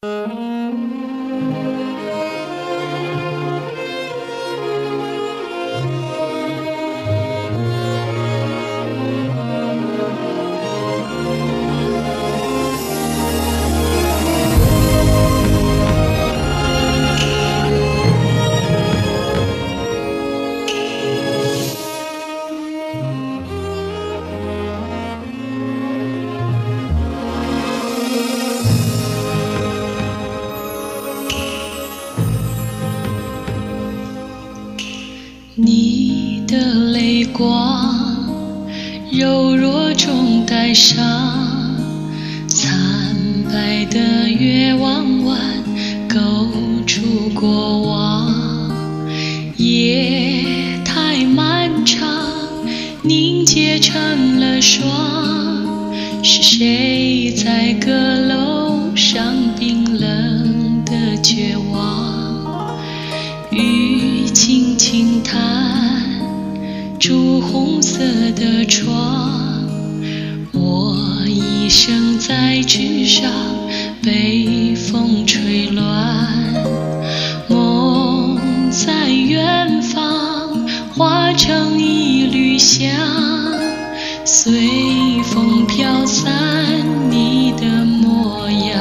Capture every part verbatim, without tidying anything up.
你的泪光柔弱中带伤，惨白的月弯弯勾出过往，夜太漫长，凝结成了霜。是谁在阁楼上冰冷的绝望？雨轻轻弹朱红色的窗，我一生在纸上被风吹乱，梦在远方化成一缕香，随风飘散你的模样。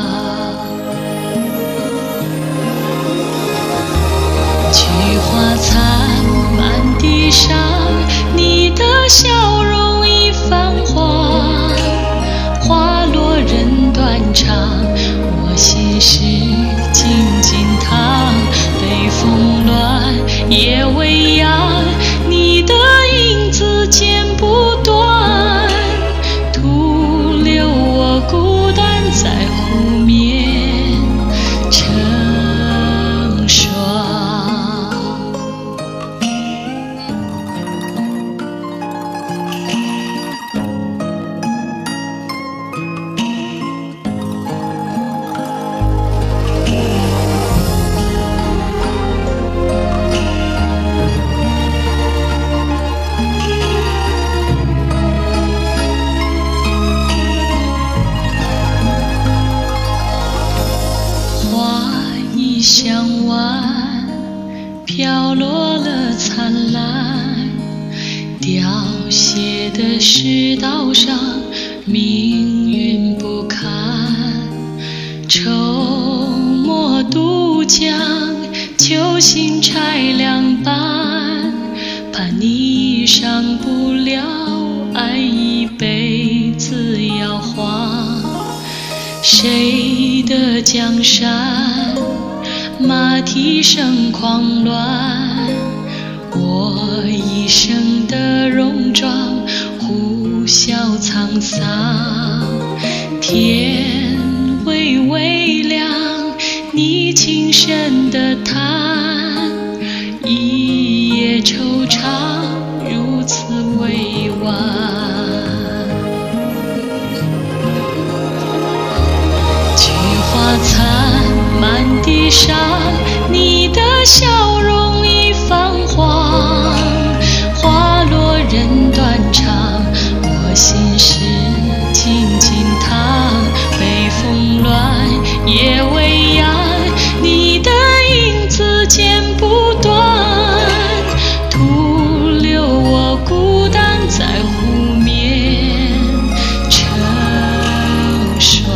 菊花残满地上，你的笑容已泛黄，花落人断肠，我心事静静淌，北风乱夜未央，你的影子剪不断，徒留我孤单在湖面成霜。向晚飘落了灿烂，凋谢的世道上命运不堪，愁墨渡江，揪心拆两半，怕你伤不了爱一辈子摇晃。谁的江山马蹄声狂乱，我一生的戎装呼啸沧桑，天微微亮，你轻声的叹，一夜惆怅如此委婉。菊花残满地上，你的笑容已泛黄，花落人断肠，我心事静静淌，北风乱夜未央，你的影子剪不断，徒留我孤单在湖面成霜。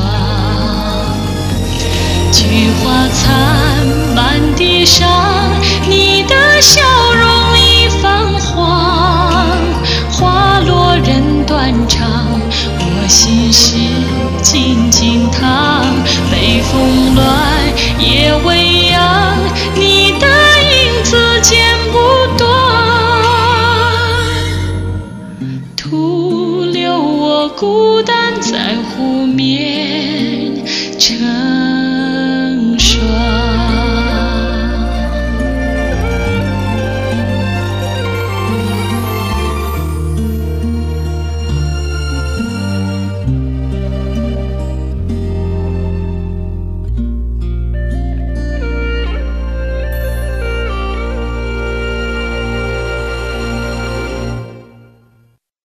菊花残满地上，你的笑容已泛黄，花落人断肠，我心事静静淌，北风乱夜未央，你的影子剪不断，徒留我孤单在湖面成